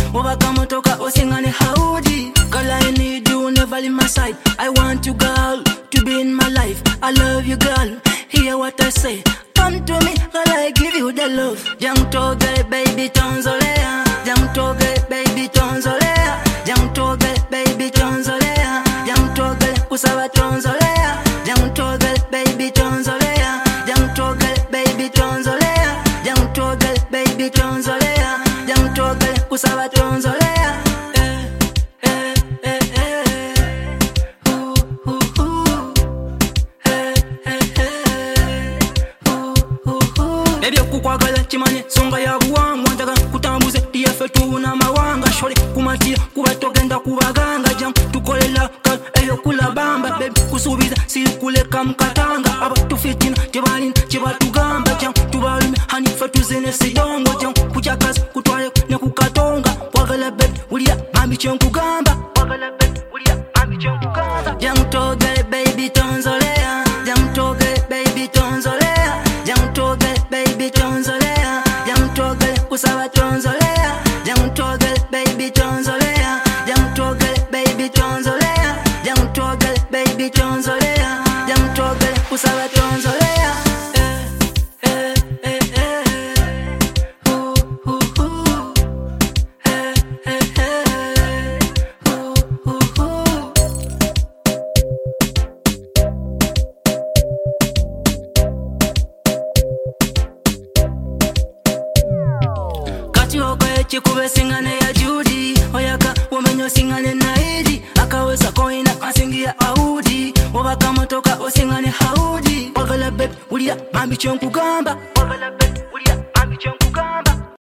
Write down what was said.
Obakamotoka osingane howdy. Girl, I need you, never leave my side. I want you, girl, to be in my life. I love you, girl, hear what I say. Come to me, girl, I give you the love. Young girl, baby, tonzolea. Young girl, baby, tonzolea. Young girl, baby, tonzolea. Young girl, kusaba tonzolea. Young girl, baby, tonzolea. Young girl, baby, tonzolea. Young girl, baby, tonzolea. Young girl, kusaba tonzolea. Kukwagala chimanye songa ya buwangwa ndaga kutambuze DF tuna mawanga shole kumatia kuba togenda kubaganga jam tukolela ka eyo kula bamba baby kusubiza si kuleka mkatanga aba tufitina tebali tebatugamba jam tubalume hani fatuzene sidongo jam kuchakaza kutwale ne kukatonga kwagala baby uliya mami chenkugamba kwagala baby uliya mami chenkugamba jam toge baby tonzolea jam toge baby tonzolea jam toge baby tonzolea, young toggle, kusaba tonzolea, young toggle, baby tonzolea, young toggle, baby tonzolea, young toggle, baby tonzolea, young toggle, kusaba tonzolea. Chikube singane ya Judy Oyaka womenyo singane na Edi Akawesa koina kasingia Audi Obakamotoka osingane haudi Wagala baby uliya mami chonkugamba Wagala